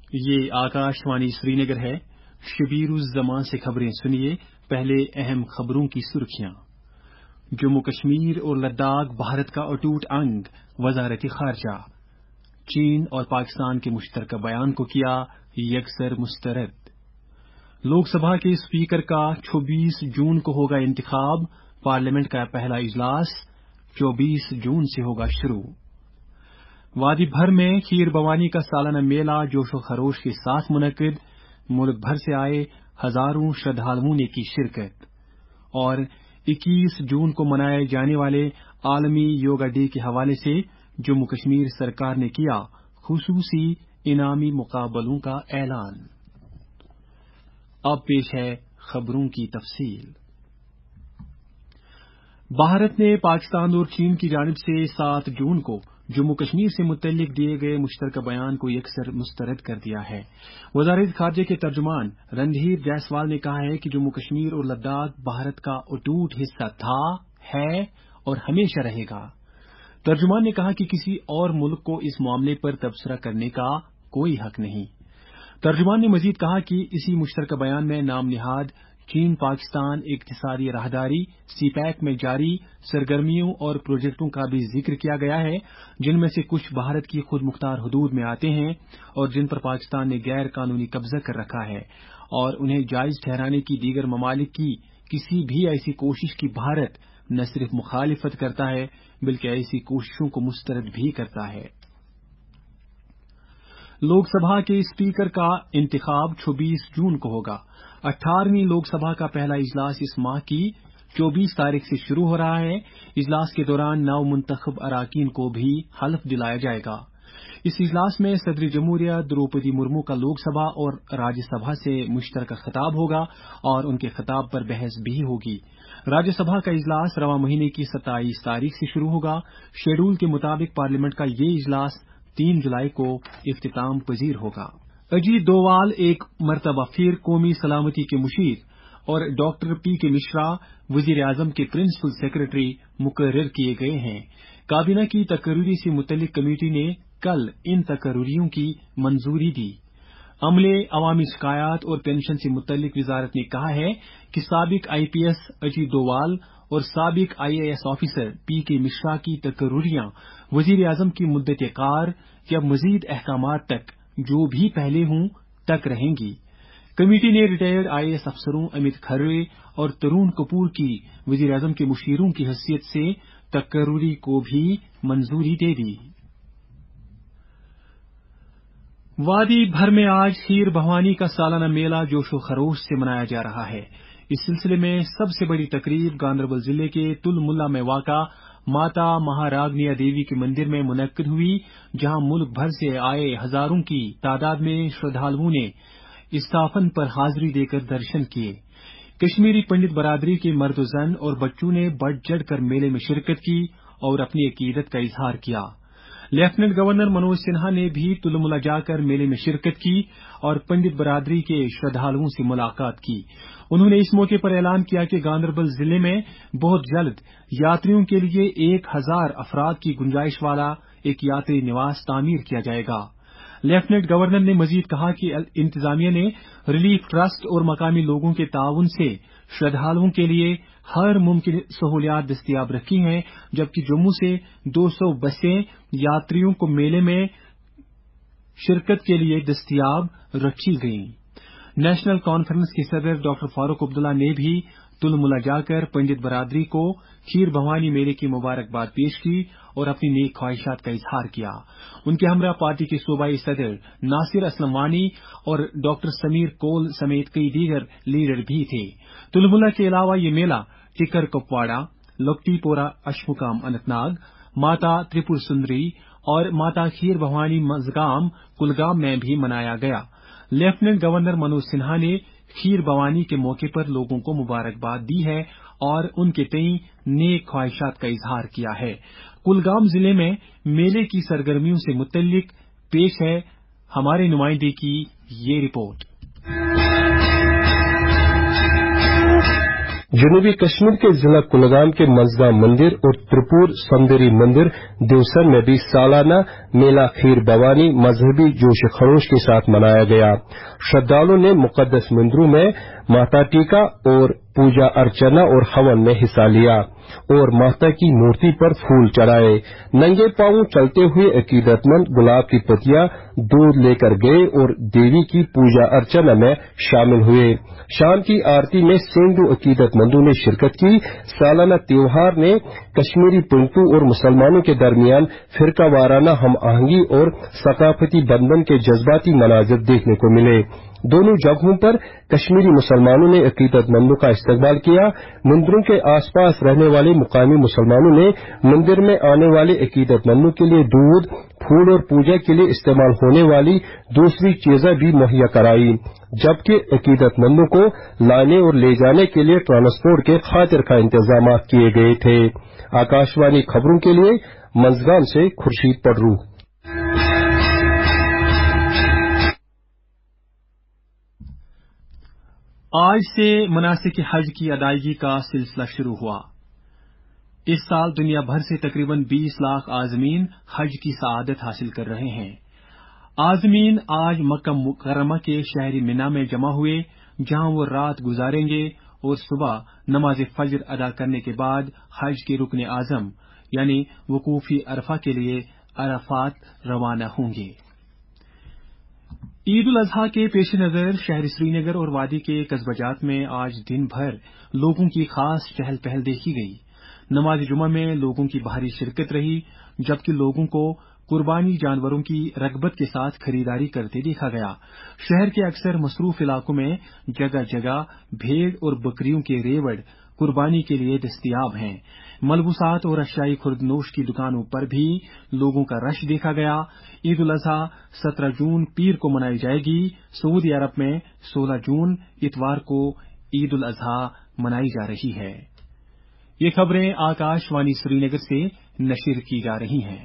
یہ آکاشوانی سری نگر ہے۔ شبیر الزمان سے خبریں سنیے۔ پہلے اہم خبروں کی سرخیاں۔ جموں کشمیر اور لداخ بھارت کا اٹوٹ انگ، وزارت خارجہ۔ چین اور پاکستان کے مشترکہ بیان کو کیا یکسر مسترد۔ لوک سبھا کے اسپیکر کا 26 جون کو ہوگا انتخاب۔ پارلیمنٹ کا پہلا اجلاس 24 جون سے ہوگا شروع۔ وادی بھر میں کھیر بھوانی کا سالانہ میلہ جوش و خروش کے ساتھ منعقد۔ ملک بھر سے آئے ہزاروں شردھالوؤں نے کی شرکت۔ اور 21 جون کو منائے جانے والے عالمی یوگا ڈے کے حوالے سے جموں کشمیر سرکار نے کیا خصوصی انعامی مقابلوں کا اعلان۔ اب پیش ہے خبروں کی تفصیل۔ بھارت نے پاکستان اور چین کی جانب سے 7 جون کو جموں کشمیر سے متعلق دیے گئے مشترکہ بیان کو یکسر مسترد کر دیا ہے۔ وزارت خارجہ کے ترجمان رندھیر جیسوال نے کہا ہے کہ جموں کشمیر اور لداخ بھارت کا اٹوٹ حصہ تھا، ہے اور ہمیشہ رہے گا۔ ترجمان نے کہا کہ کسی اور ملک کو اس معاملے پر تبصرہ کرنے کا کوئی حق نہیں۔ ترجمان نے مزید کہا کہ اسی مشترکہ بیان میں نام نہاد چین پاکستان اقتصادی راہداری سی پیک میں جاری سرگرمیوں اور پروجیکٹوں کا بھی ذکر کیا گیا ہے، جن میں سے کچھ بھارت کی خود مختار حدود میں آتے ہیں اور جن پر پاکستان نے غیر قانونی قبضہ کر رکھا ہے، اور انہیں جائز ٹھہرانے کی دیگر ممالک کی کسی بھی ایسی کوشش کی بھارت نہ صرف مخالفت کرتا ہے بلکہ ایسی کوششوں کو مسترد بھی کرتا ہے۔ لوک سبھا کے اسپیکر کا انتخاب 26 جون کو ہوگا۔ 18ویں لوک سبھا کا پہلا اجلاس اس ماہ کی 24 تاریخ سے شروع ہو رہا ہے۔ اجلاس کے دوران نو منتخب اراکین کو بھی حلف دلایا جائے گا۔ اس اجلاس میں صدر جمہوریہ دروپدی مرمو کا لوک سبھا اور راجیہ سبھا سے مشترکہ خطاب ہوگا اور ان کے خطاب پر بحث بھی ہوگی۔ راجیہ سبھا کا اجلاس رواں مہینے کی 27 تاریخ سے شروع ہوگا۔ شیڈول کے مطابق پارلیمنٹ کا یہ اجلاس 3 جولائی کو اختتام پذیر ہوگا۔ اجیت ڈووال ایک مرتبہ پھر قومی سلامتی کے مشیر اور ڈاکٹر پی کے مشرا وزیر اعظم کے پرنسپل سیکریٹری مقرر کیے گئے ہیں۔ کابینہ کی تقرری سے متعلق کمیٹی نے کل ان تقرریوں کی منظوری دی۔ عملے، عوامی شکایات اور پنشن سے متعلق وزارت نے کہا ہے کہ سابق IPS اجیت ڈووال اور سابق IAS آفیسر پی کے مشرا کی تقرریاں وزیر اعظم کی مدت کار یا مزید احکامات تک جو بھی پہلے ہوں تک رہیں گی۔ کمیٹی نے ریٹائرڈ IAS افسروں امت کھرے اور ترون کپور کی وزیر اعظم کے مشیروں کی حیثیت سے تقرری کو بھی منظوری دے دی۔ وادی بھر میں آج کھیر بھوانی کا سالانہ میلہ جوش و خروش سے منایا جا رہا ہے۔ اس سلسلے میں سب سے بڑی تقریب گاندربل ضلع کے تل ملا میں واقع ماتا مہاراگنیا دیوی کے مندر میں منعقد ہوئی، جہاں ملک بھر سے آئے ہزاروں کی تعداد میں شردھالوؤں نے استافن پر حاضری دے کر درشن کیے۔ کشمیری پنڈت برادری کے مرد و زن اور بچوں نے بڑھ چڑھ کر میلے میں شرکت کی اور اپنی عقیدت کا اظہار کیا۔ لیفٹیننٹ گورنر منوج سنہا نے بھی تلملا جا کر میلے میں شرکت کی اور پنڈت برادری کے شردھالوؤں سے ملاقات کی۔ انہوں نے اس موقع پر اعلان کیا کہ گاندربل ضلع میں بہت جلد یاتریوں کے لیے 1000 افراد کی گنجائش والا ایک یاتری نواس تعمیر کیا جائے گا۔ لیفٹیننٹ گورنر نے مزید کہا کہ انتظامیہ نے ریلیف ٹرسٹ اور مقامی لوگوں کے تعاون سے شردھالوؤں کے لیے ہر ممکن سہولیات دستیاب رکھی ہیں، جبکہ جموں سے 200 بسیں یاتریوں کو میلے میں شرکت کے لیے دستیاب رکھی گئیں۔ نیشنل کانفرنس کے صدر ڈاکٹر فاروق عبداللہ نے بھی تلملا جا کر پنڈت برادری کو کھیر بھوانی میلے کی مبارکباد پیش کی اور اپنی نیک خواہشات کا اظہار کیا۔ ان کے ہمراہ پارٹی کے صوبائی صدر ناصر اسلم وانی اور ڈاکٹر سمیر کول سمیت کئی دیگر لیڈر بھی تھے۔ تلملا کے علاوہ یہ میلہ ٹکر کپواڑہ، لکٹی پورہ اشمکام اننت ناگ، ماتا تریپور سندری اور ماتا کھیر بھوانی مزگام کلگام میں بھی منایا گیا۔ لیفٹیننٹ گورنر منوج سنہا نے کھیر بھوانی کے موقع پر لوگوں کو مبارکباد دی ہے اور ان کے تئیں نیک خواہشات کا اظہار کیا ہے۔ کلگام ضلع میں میلے کی سرگرمیوں سے متعلق پیش ہے ہمارے نمائندے کی یہ رپورٹ۔ जनूबी कश्मीर के जिला कुलगाम के मजदा मंदिर और त्रिपुर सुंदरी मंदिर देवसर में भी सालाना मेला खीर भवानी मजहबी जोश खरोश के साथ मनाया गया। श्रद्धालुओं ने मुकद्दस मंदिरों में माता टीका और पूजा अर्चना और हवन में हिस्सा लिया और माता की मूर्ति पर फूल चढ़ाए। नंगे पांव चलते हुए अकीदतमंद गुलाब की पत्तियां दूध लेकर गए और देवी की पूजा अर्चना में शामिल हुए। शाम की आरती में सैकड़ों अकीदतमंदों ने शिरकत की। सालाना त्योहार ने कश्मीरी पंडितों और मुसलमानों के दरमियान फिरका वाराना हम आहंगी और सकाफती बंधन के जज्बाती मनाजिर देखने को मिले। दोनों जगहों पर कश्मीरी मुसलमानों ने अकीदतमंदों का इस्तकबाल किया। मंदिरों के आसपास रहने वाले मुकामी मुसलमानों ने मंदिर में आने वाले अकीदतमंदों के लिए दूध, फूल और पूजा के लिए इस्तेमाल होने वाली दूसरी चीजें भी मुहैया कराई, जबकि अकीदतमंदों को लाने और ले जाने के लिए ट्रांसपोर्ट के खातिर का इंतजाम किए गए थे। आकाशवाणी खबरों के लिए मंजगाम से खुर्शीद पडरू। आज से मनासिक हज की अदायगी का सिलसिला शुरू हुआ। इस साल दुनिया भर से तकरीबन 20 लाख आज़मीन हज की सआदत हासिल कर रहे हैं। आज़मीन आज मक्का मुकर्रमा के शहरी मिना में जमा हुए, जहां वो रात गुजारेंगे और सुबह नमाज फज्र अदा करने के बाद हज के रुकने आजम यानी वकूफी अरफा के लिए अराफात रवाना होंगे। ईद उल अजहा के पेश नजर शहर श्रीनगर और वादी के कस्बाजात में आज दिन भर लोगों की खास चहल पहल देखी गई। नमाज जुमा में लोगों की भारी शिरकत रही, जबकि लोगों को कुर्बानी जानवरों की रगबत के साथ खरीदारी करते देखा गया। शहर के अक्सर मसरूफ इलाकों में जगह जगह भेड़ और बकरियों के रेवड़ कुर्बानी के लिए दस्तयाब हैं। मलबूसात और अशियाई खुर्दनोश की दुकानों पर भी लोगों का रश देखा गया। ईद उल अजहा 17 जून पीर को मनाई जाएगी। सऊदी अरब में 16 जून इतवार को ईद उल अजहा मनाई जा रही है। ये खबरें आकाशवाणी श्रीनगर से नशर की जा रही हैं।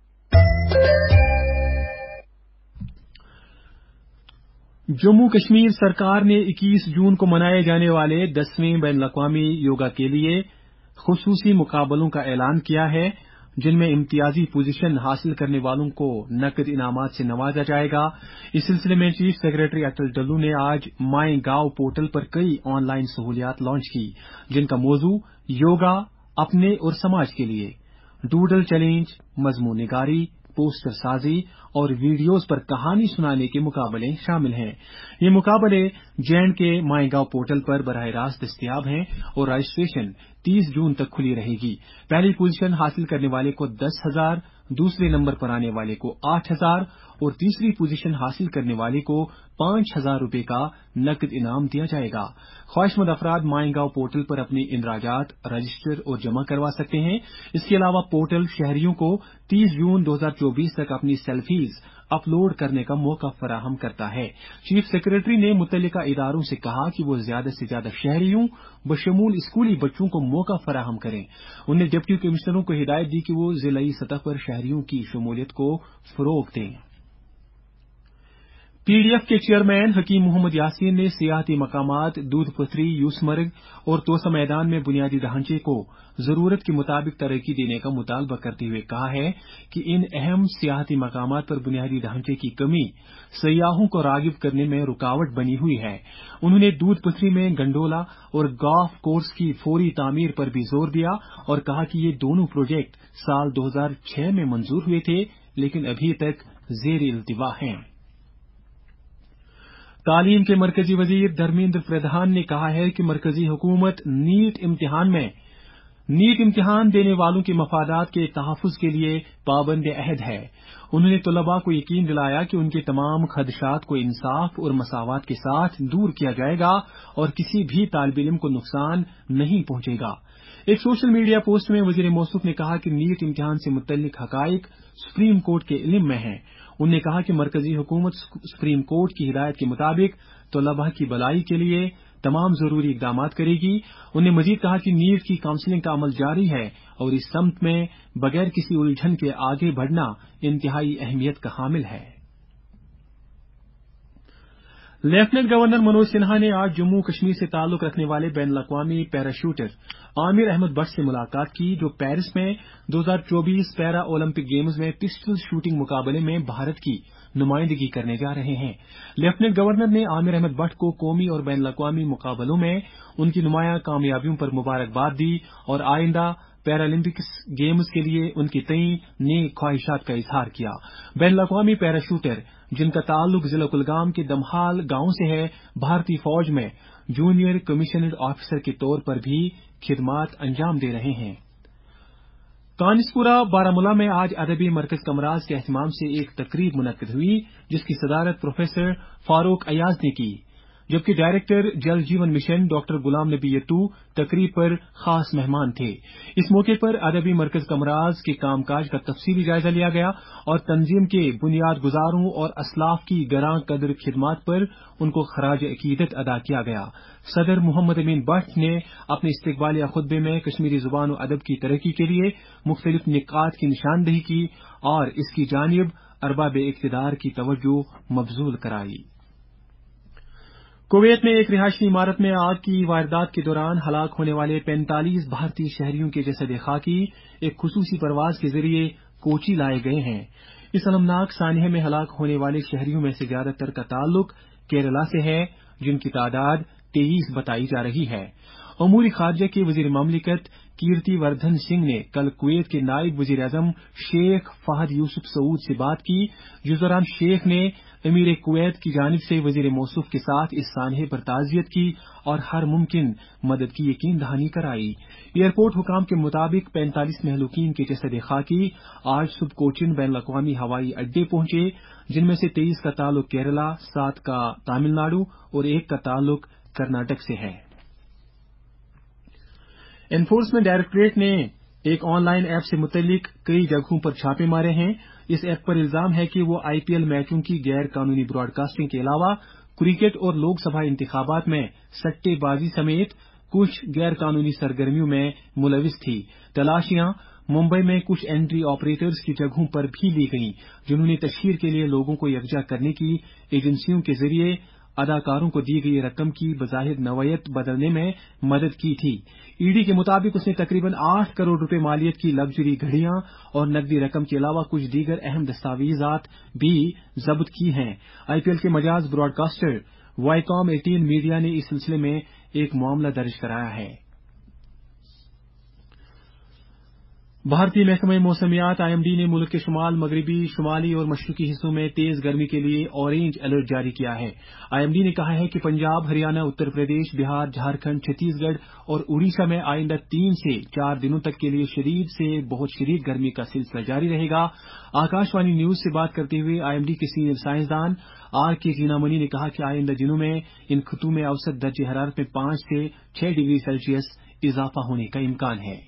जम्मू कश्मीर सरकार ने 21 जून को मनाए जाने वाले 10वें बैनुल-अक़वामी योगा के लिए खुसूसी मुकाबलों का ऐलान किया है, जिनमें इम्तियाजी पोजीशन हासिल करने वालों को नकद इनामात से नवाजा जाएगा। इस सिलसिले में चीफ सेक्रेटरी अटल डल्लू ने आज माई गाँव पोर्टल पर कई ऑनलाइन सहूलियात लॉन्च की, जिनका मौजू योगा अपने और समाज के लिए, डूडल चैलेंज, मजमून निगारी, पोस्टर साजी और वीडियोज पर कहानी सुनाने के मुकाबले शामिल हैं। ये मुकाबले जैन के माई गाँव पोर्टल पर बराह रास्त दस्तयाब हैं और रजिस्ट्रेशन 30 जून तक खुली रहेगी। पहली पोजीशन हासिल करने वाले को 10,000, दूसरे नंबर पर आने वाले को 8,000 और तीसरी पोजीशन हासिल करने वाले को 5,000 रुपए का नकद इनाम दिया जाएगा। ख्वाहिशमंद अफराद माई गाँव पोर्टल पर अपने इंदराजात रजिस्टर और जमा करवा सकते हैं। इसके अलावा पोर्टल शहरियों को 30 जून 2024 तक अपनी सेल्फीज अपलोड करने का मौका फराहम करता है। चीफ सेक्रेटरी ने मुतल्लिका इदारों से कहा कि वो ज्यादा से ज्यादा शहरियों बशमूल स्कूली बच्चों को मौका फराहम करें। उन्होंने डिप्टी कमिश्नरों को हिदायत दी कि वो जिलाई सतह पर शहरियों की शमूलियत को फरोग दें। पीडीएफ के चेयरमैन हकीम मोहम्मद यासीन ने सियाहती मकामात दूध पथरी, यूसमर्ग और तोसा मैदान में बुनियादी ढांचे को जरूरत के मुताबिक तरक्की देने का मुतालबा करते हुए कहा है कि इन अहम सियाहती मकामात पर बुनियादी ढांचे की कमी सयाहों को रागिब करने में रुकावट बनी हुई है। उन्होंने दूध पथरी में गंडोला और गोल्फ कोर्स की फौरी तामीर पर भी जोर दिया और कहा कि ये दोनों प्रोजेक्ट साल 2006 में मंजूर हुए थे, लेकिन अभी तक जेर-ए-इल्तिवा हैं। तालीम के मरकजी वजीर धर्मेंद्र प्रधान ने कहा है कि मरकजी हुकूमत नीट इम्तिहान देने वालों के मफादात के तहफ़्फ़ुज़ के लिए पाबंद अहद है। उन्होंने तलबा को यकीन दिलाया कि उनके तमाम खदशात को इंसाफ और मसावत के साथ दूर किया जाएगा और किसी भी तालिब इल्म को नुकसान नहीं पहुंचेगा। एक सोशल मीडिया पोस्ट में वजीर मौसूफ ने कहा कि नीट इम्तिहान से मुतल्लिक हकाइक सुप्रीम कोर्ट के इल्म में है। उन्होंने कहा कि मरकजी हुकूमत सुप्रीम कोर्ट की हिदायत के मुताबिक तलबा की भलाई के लिए तमाम जरूरी इकदाम करेगी। उन्होंने मजीद कहा कि नीट की काउंसलिंग का अमल जारी है और इस सम्त में बगैर किसी उलझन के आगे बढ़ना इंतहाई अहमियत का हामिल है। लेफ्टिनेंट गवर्नर मनोज सिन्हा ने आज जम्मू कश्मीर से ताल्लुक रखने वाले बैन अवी पैराशूटर आमिर अहमद भट्ट से मुलाकात की, जो पेरिस में 2024 पैरा ओलंपिक गेम्स में पिस्टल शूटिंग मुकाबले में भारत की नुमाइंदगी करने जा रहे हैं। लेफ्टिनेंट गवर्नर ने आमिर अहमद भट्ट को कौमी और बैन अवी मुकाबलों में उनकी नुमायां कामयाबियों पर मुबारकबाद दी और आइंदा पैरालंपिक्स गेम्स के लिए उनकी नेक ख्वाहिशात का इजहार किया। बैन अवी पैराशूटर जिनका ताल्लुक जिला कुलगाम के दमहाल गांव से है, भारतीय फौज में जूनियर कमीशनड ऑफिसर के तौर पर भी खिदमात अंजाम दे रहे हैं। कानिसपुरा बारामूला में आज अदबी मरकज कमराज के एहतमाम से एक तकरीब मुनक्किद हुई, जिसकी सदारत प्रोफेसर फारूक अयाज ने की, जबकि डायरेक्टर जल जीवन मिशन डॉक्टर गुलाम नबी यत्तू तकरीब पर खास मेहमान थे। इस मौके पर अदबी मरकज कमराज के कामकाज का तफसीली जायजा लिया गया और तंजीम के बुनियाद गुजारों और असलाफ की गरां कदर खिदमात पर उनको खराज अकीदत अदा किया गया। सदर मोहम्मद अमीन भट्ट ने अपने इस्तकबालिया खुतबे में कश्मीरी जुबान और अदब की तरक्की के लिए मुख्तलिफ निकात की निशानदेही की और इसकी जानिब अरबाब इक्तिदार की तवज्जो मबजूल कराई। कुवैत में एक रिहायशी इमारत में आग की वारदात के दौरान हलाक होने वाले 45 भारतीय शहरियों के जसद खाकी एक खुसूसी परवाज के जरिए कोची लाए गए हैं। इस अलमनाक सानिहे में हलाक होने वाले शहरियों में से ज्यादातर का ताल्लुक केरला से है, जिनकी तादाद 23 बताई जा रही है। अमूरी खारजा के वजीर ममलिकत कीर्ति वर्धन सिंह ने कल कुवैत के नायब वजीर आजम शेख फहद यूसुफ सऊद से बात की, जिस दौरान शेख ने अमीर कुवैत की जानिब से वजीर मौसूफ के साथ इस सानहे पर ताजियत की और हर मुमकिन मदद की यकीन दहानी कराई। एयरपोर्ट हुकाम के मुताबिक 45 महलूकीन के जसद खाकी आज सुबह कोचिन बैन अवी हवाई अड्डे पहुंचे, जिनमें से 23 का ताल्लुक केरला, 7 का तमिलनाडु और 1 का ताल्लुक कर्नाटक से है। एनफोर्समेंट डायरेक्टोरेट ने एक ऑनलाइन ऐप से मुतल्लिक कई जगहों पर छापे मारे हैं। इस ऐप पर इल्जाम है कि वो आईपीएल मैचों की गैर कानूनी ब्रॉडकास्टिंग के अलावा क्रिकेट और लोकसभा इंतखाबात में सट्टेबाजी समेत कुछ गैर कानूनी सरगर्मियों में मुलविस थी। तलाशियां मुंबई में कुछ एंट्री ऑपरेटर्स की जगहों पर भी ली गईं, जिन्होंने तशहीर के लिए लोगों को यकजा करने की एजेंसियों के जरिए अदाकारों को दी गई रकम की बजाहिर नौयत बदलने में मदद की थी। ईडी के मुताबिक उसने तकरीबन 8 करोड़ रुपए मालियत की लग्जरी घड़ियां और नकदी रकम के अलावा कुछ दीगर अहम दस्तावेजात भी जब्त की हैं। आईपीएल के मजाज ब्रॉडकास्टर वाईकॉम 18 मीडिया ने इस सिलसिले में एक मामला दर्ज कराया है। भारतीय महकमे मौसमियात आईएमडी ने मुल्क के शुमाल, मगरबी, शुमाली और मशरकी हिस्सों में तेज गर्मी के लिए ऑरेंज अलर्ट जारी किया है। आईएमडी ने कहा है कि पंजाब, हरियाणा, उत्तर प्रदेश, बिहार, झारखंड, छत्तीसगढ़ और उड़ीसा में आइंदा 3 से 4 दिनों तक के लिए शदीद से बहुत शदीद गर्मी का सिलसिला जारी रहेगा। आकाशवाणी न्यूज से बात करते हुए आईएमडी के सीनियर साइंसदान आर.के. जीनामणि ने कहा कि आइंदा दिनों में इन खित्तों में औसत दर्जे हरारत में 5 से 6 डिग्री सेल्सियस इजाफा होने का इम्कान है।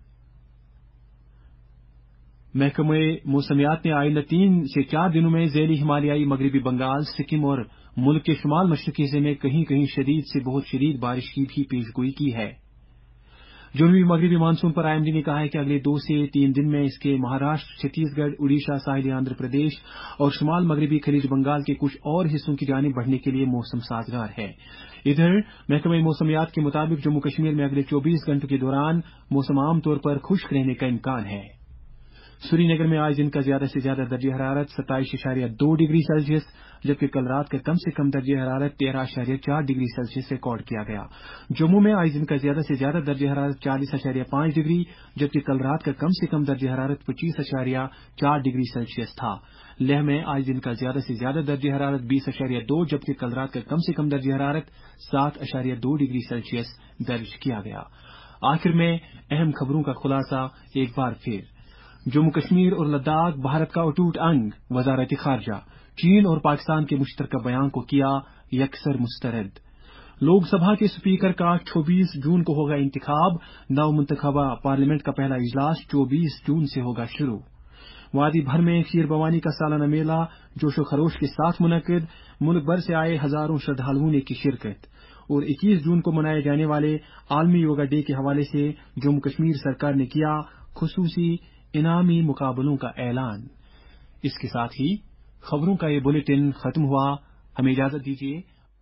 महकमे मौसमियात ने आइंदा 3 से 4 दिनों में ज़ैली हिमालयाई मगरबी बंगाल, सिक्किम और मुल्क के शुमाल मशरकी हिस्से में कहीं कहीं शदीद से बहुत शदीद बारिश की भी पेशगोई की है। जनूबी मगरबी मानसून पर आईएमडी ने कहा है कि अगले 2 से 3 दिन में इसके महाराष्ट्र, छत्तीसगढ़, उड़ीसा, साहिली आंध्र प्रदेश और शुमाल मगरबी खलीज बंगाल के कुछ और हिस्सों की जानिब बढ़ने के लिए मौसम साजगार है। इधर महकमे मौसमियात के मुताबिक जम्मू कश्मीर में अगले 24 घंटों के दौरान मौसम आमतौर पर खुश्क रहने का इम्कान है। श्रीनगर में आज दिन का ज्यादा से ज्यादा दर्जे हरारत 27.2 डिग्री सेल्सियस, जबकि कल रात का कम से कम दर्जे हरारत 13.4 डिग्री सेल्सियस रिकॉर्ड किया गया। जम्मू में आज दिन का ज्यादा से ज्यादा दर्जे हरारत 40.5 डिग्री, जबकि कल रात का कम से कम दर्जे हरारत 25.4 डिग्री सेल्सियस था। लेह में आज दिन का ज्यादा से ज्यादा दर्जे हरारत 20.2, जबकि कल रात का कम से कम दर्जे हरारत 7.2 डिग्री सेल्सियस दर्ज किया गया। आखिर में अहम खबरों का खुलासा एक बार फिर। जम्मू कश्मीर और लद्दाख भारत का अटूट अंग, वजारत खारजा। चीन और पाकिस्तान के मुश्तरका बयान को किया यकसर मुस्तरद। लोकसभा के स्पीकर का 24 जून को होगा इंतखाब। नवमुंतखबा पार्लियामेंट का पहला इजलास 24 जून से होगा शुरू। वादी भर में खीर भवानी का सालाना मेला जोशो खरोश के साथ मुनक्किद। मुल्क भर से आए हजारों श्रद्धालुओं ने की शिरकत। और 21 जून को मनाए जाने वाले आलमी योगा डे के हवाले से जम्मू कश्मीर सरकार ने किया खुसूसी इनामी मुकाबलों का ऐलान। इसके साथ ही खबरों का ये बुलेटिन खत्म हुआ। हमें इजाजत दीजिए।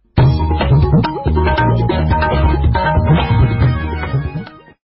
है।